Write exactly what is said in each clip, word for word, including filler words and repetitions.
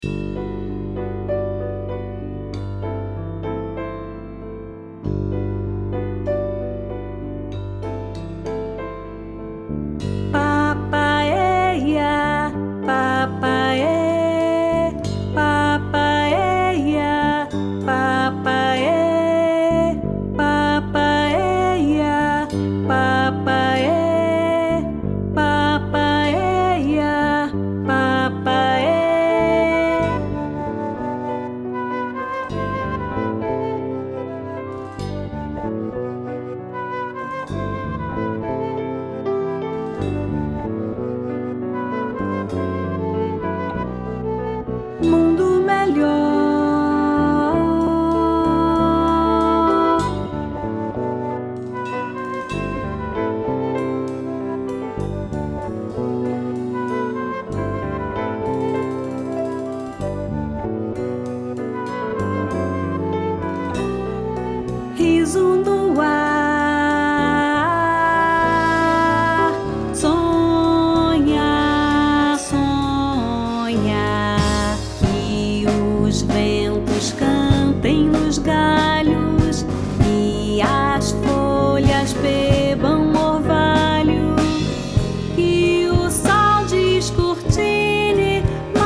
Papaeia, papaê, papaeia, papaê, papaeia, papaê, papaeia, papaê. Mundo melhor, riso no ar, sonha, sonha. Os ventos cantem nos galhos e as folhas bebam orvalho, que o sol descortine,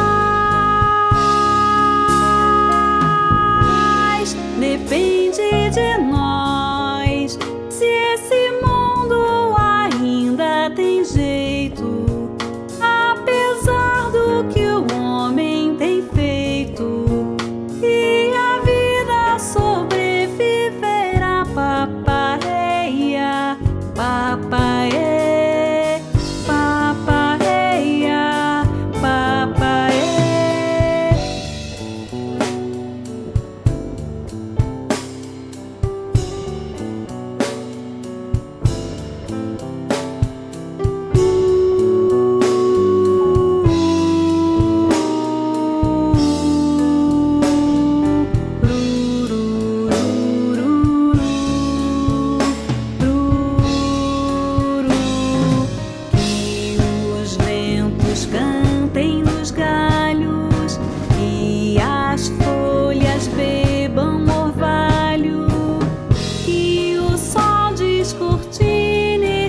mas depende de nós se esse mundo ainda tem jeito, apesar do que o homem tem feito. Papaeia, papaê, papaeia, papaê. Cantem nos galhos e as folhas bebam orvalho, que o sol descortine,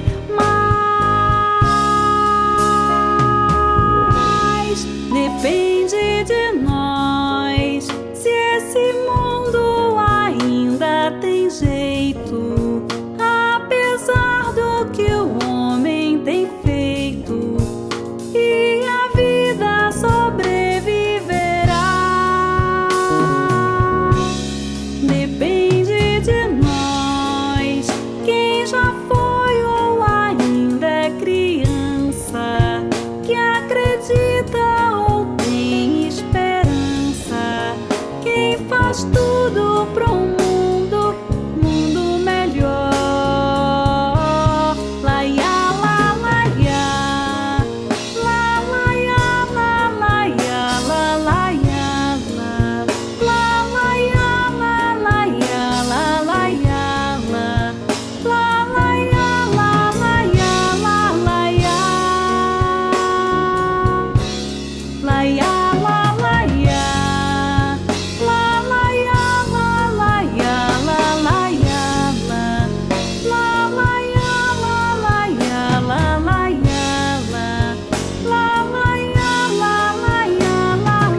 mas depende de nós se esse mundo ainda tem jeito, apesar do que o homem tem feito. E a vida sobreviverá. Depende de nós, quem já foi ou ainda é criança, que acredita ou tem esperança, quem faz tudo pro mundo, mundo melhor.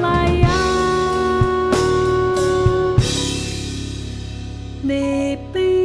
Depende